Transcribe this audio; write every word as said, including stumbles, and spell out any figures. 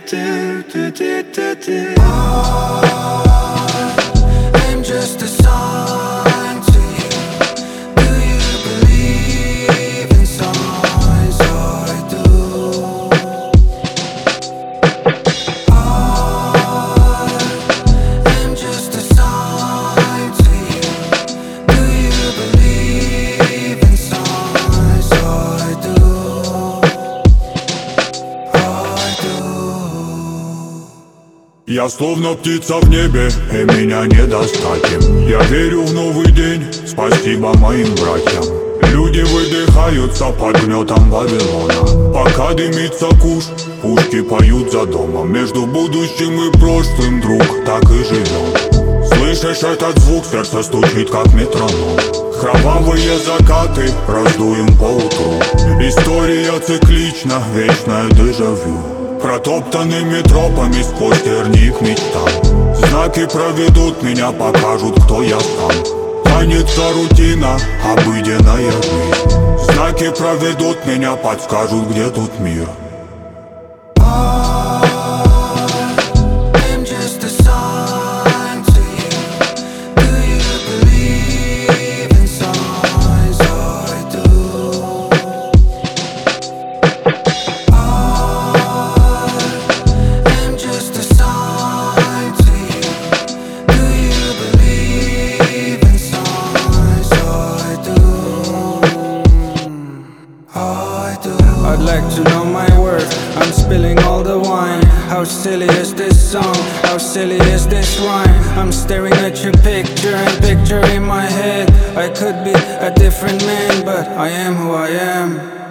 I'm just a song to you. Do you believe in songs? I do. I'm just a song to you. Do you believe in songs? I do. I do. Я словно птица в небе, и меня не достать им. Я верю в новый день, спасибо моим братьям. Люди выдыхаются под гнетом Вавилона. Пока дымится куш, пушки поют за домом. Между будущим и прошлым, друг, так и живем. Слышишь этот звук, сердце стучит как метроном. Кровавые закаты раздуем поутру. История циклична, вечное дежавю. Протоптанными тропами сквозь тернии к мечтам. Знаки проведут меня, покажут, кто я сам. Тянется рутина, обыденная жизнь. Знаки проведут меня, подскажут, где тут мир. I'm just a song to you. Do you believe in songs? I do. I'm just a song to you. Do you believe in songs? I do. I do. I'd like to know my worth. I'm spilling all the wine. How silly is this song? How silly is this rhyme? I'm staring at your picture and picture in my head. I could be a different man, but I am who I am.